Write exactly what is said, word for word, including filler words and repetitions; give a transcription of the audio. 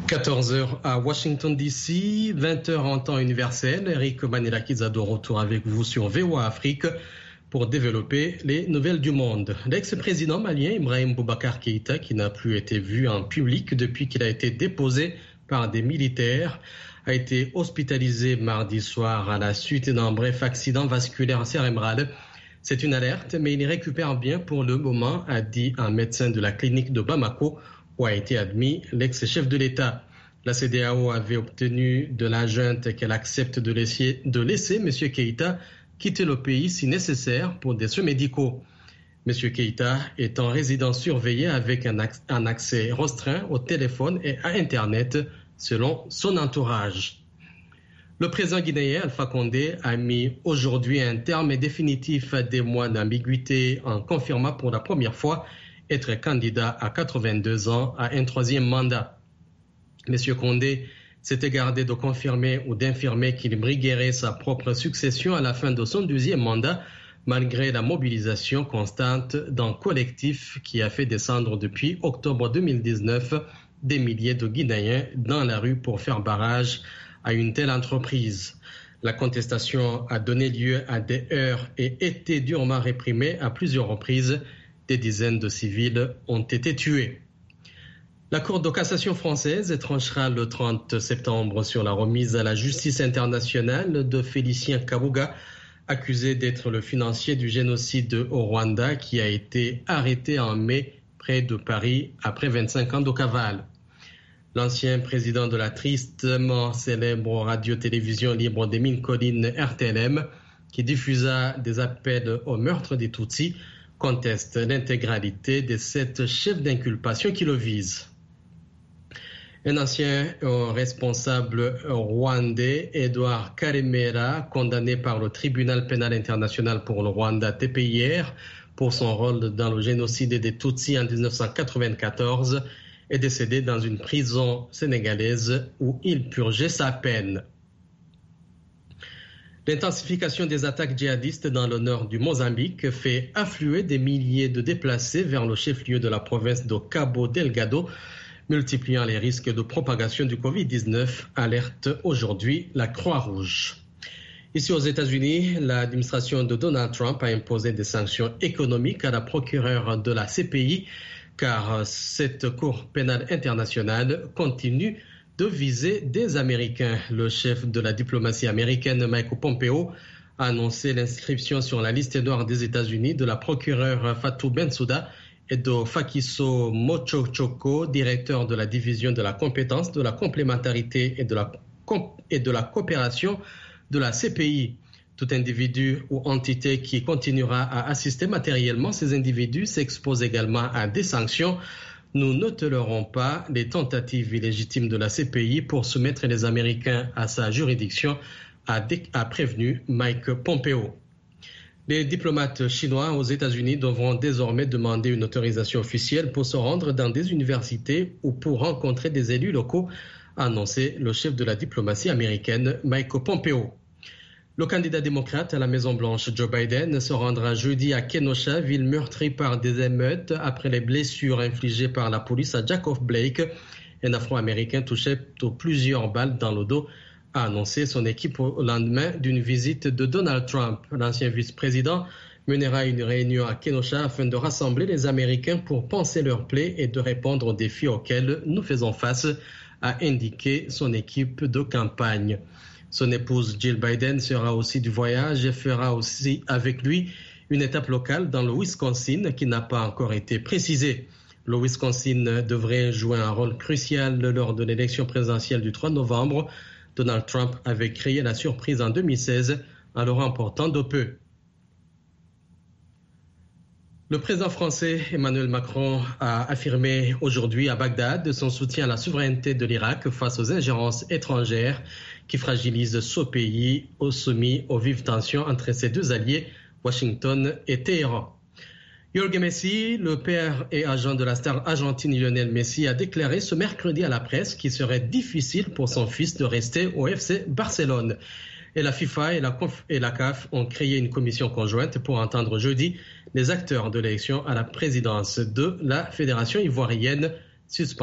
quatorze heures à Washington D C, vingt heures en temps universel. Eric Manilakidza de retour avec vous sur V O A Afrique pour développer les nouvelles du monde. L'ex-président malien Ibrahim Boubacar Keïta, qui n'a plus été vu en public depuis qu'il a été déposé par des militaires, a été hospitalisé mardi soir à la suite d'un bref accident vasculaire cérébral. C'est une alerte, mais il récupère bien pour le moment, a dit un médecin de la clinique de Bamako, où a été admis l'ex-chef de l'État. La C D A O avait obtenu de la junte qu'elle accepte de laisser, de laisser M. Keïta quitter le pays si nécessaire pour des soins médicaux. M. Keïta est en résidence surveillée avec un accès restreint au téléphone et à Internet, selon son entourage. Le président guinéen Alpha Condé a mis aujourd'hui un terme définitif à des mois d'ambiguïté en confirmant pour la première fois être candidat à quatre-vingt-deux ans à un troisième mandat. M. Condé s'était gardé de confirmer ou d'infirmer qu'il briguerait sa propre succession à la fin de son deuxième mandat, malgré la mobilisation constante d'un collectif qui a fait descendre depuis octobre deux mille dix-neuf des milliers de Guinéens dans la rue pour faire barrage à une telle entreprise. La contestation a donné lieu à des heurts et été durement réprimée à plusieurs reprises. Des dizaines de civils ont été tués. La Cour de cassation française tranchera le trente septembre sur la remise à la justice internationale de Félicien Kabuga, accusé d'être le financier du génocide au Rwanda, qui a été arrêté en mai près de Paris après vingt-cinq ans de cavale. L'ancien président de la tristement célèbre radio-télévision libre des mines collines R T L M, qui diffusa des appels au meurtre des Tutsis, conteste l'intégralité des sept chefs d'inculpation qui le visent. Un ancien responsable rwandais, Edouard Karemera, condamné par le tribunal pénal international pour le Rwanda T P I R pour son rôle dans le génocide des Tutsis en dix-neuf cent quatre-vingt-quatorze, est décédé dans une prison sénégalaise où il purgeait sa peine. L'intensification des attaques djihadistes dans le nord du Mozambique fait affluer des milliers de déplacés vers le chef-lieu de la province de Cabo Delgado, multipliant les risques de propagation du covid dix-neuf, alerte aujourd'hui la Croix-Rouge. Ici aux États-Unis, l'administration de Donald Trump a imposé des sanctions économiques à la procureure de la C P I, car cette Cour pénale internationale continue de viser des Américains. Le chef de la diplomatie américaine, Mike Pompeo, a annoncé l'inscription sur la liste noire des États-Unis de la procureure Fatou Bensouda et de Fakiso Mochochoko, directeur de la division de la compétence, de la complémentarité et de la, et de la coopération de la C P I. Tout individu ou entité qui continuera à assister matériellement ces individus s'expose également à des sanctions. Nous ne tolénerons pas les tentatives illégitimes de la C P I pour soumettre les Américains à sa juridiction, a, a prévenu Mike Pompeo. Les diplomates chinois aux États-Unis devront désormais demander une autorisation officielle pour se rendre dans des universités ou pour rencontrer des élus locaux, a annoncé le chef de la diplomatie américaine, Mike Pompeo. Le candidat démocrate à la Maison-Blanche, Joe Biden, se rendra jeudi à Kenosha, ville meurtrie par des émeutes après les blessures infligées par la police à Jacob Blake, un Afro-Américain touché de plusieurs balles dans le dos, a annoncé son équipe au lendemain d'une visite de Donald Trump. L'ancien vice-président mènera une réunion à Kenosha afin de rassembler les Américains pour panser leurs plaies et de répondre aux défis auxquels nous faisons face, a indiqué son équipe de campagne. Son épouse Jill Biden sera aussi du voyage et fera aussi avec lui une étape locale dans le Wisconsin qui n'a pas encore été précisée. Le Wisconsin devrait jouer un rôle crucial lors de l'élection présidentielle du trois novembre. Donald Trump avait créé la surprise en deux mille seize en le remportant de peu. Le président français Emmanuel Macron a affirmé aujourd'hui à Bagdad son soutien à la souveraineté de l'Irak face aux ingérences étrangères qui fragilisent ce pays au soumis aux vives tensions entre ses deux alliés, Washington et Téhéran. Jorge Messi, le père et agent de la star argentine Lionel Messi, a déclaré ce mercredi à la presse qu'il serait difficile pour son fils de rester au F C Barcelone. Et la FIFA et la, et la C A F ont créé une commission conjointe pour entendre jeudi les acteurs de l'élection à la présidence de la Fédération ivoirienne suspendue.